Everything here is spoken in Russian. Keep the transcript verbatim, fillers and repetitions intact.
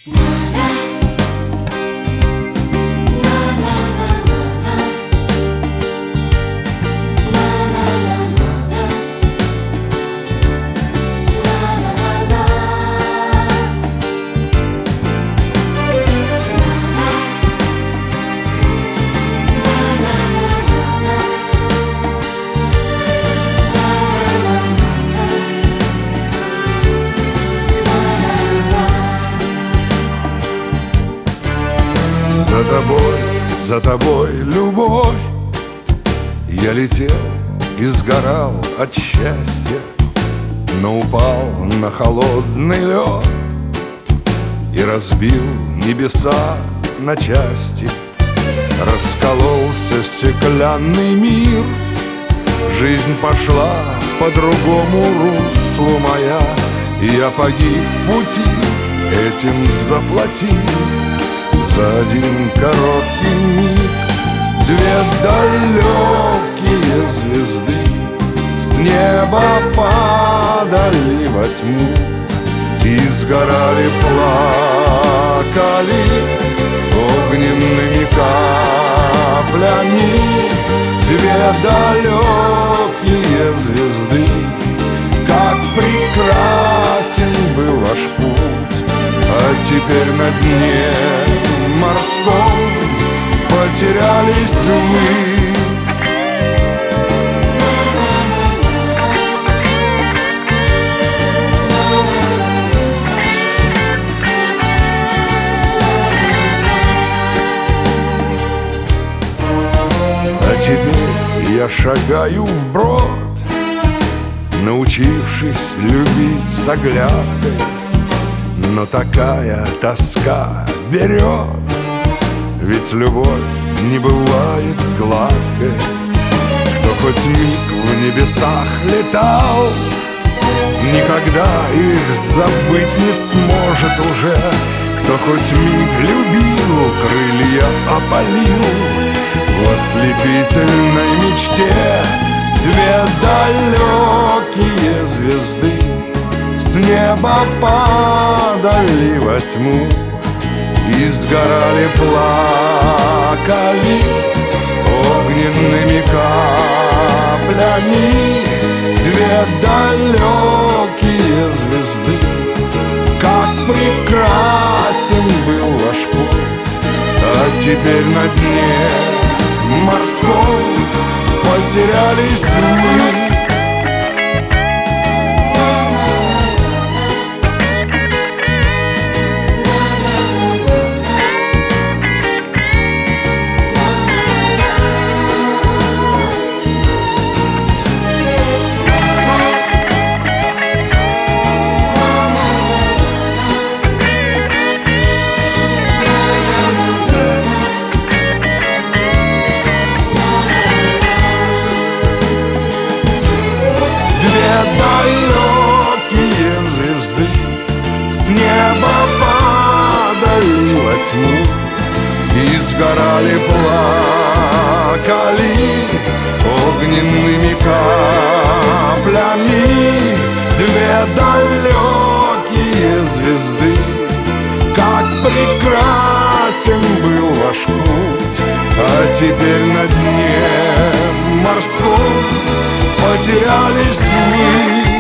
За тобой, за тобой, любовь, я летел и сгорал от счастья, но упал на холодный лед и разбил небеса на части. Раскололся стеклянный мир, жизнь пошла по другому руслу моя, и я погиб в пути, этим заплатив за один короткий миг. Две далекие звезды с неба падали во тьму и сгорали, плакали огненными каплями. Две далекие звезды, как прекрасен был ваш путь, а теперь на дне морском потерялись мы. А теперь я шагаю вброд, научившись любить с оглядкой, но такая тоска берет, ведь любовь не бывает гладкой. Кто хоть миг в небесах летал, никогда их забыть не сможет уже. Кто хоть миг любил, крылья опалил в ослепительной мечте. Две далекие звезды с неба падали во тьму и сгорали, плакали огненными каплями. Две далекие звезды, как прекрасен был ваш путь, а теперь на дне морском потерялись мы. Далекие звезды с неба падали во тьму и сгорали, плакали огненными каплями. Две далекие звезды, как прекрасен был ваш путь, а теперь на дне морском потерялись мы.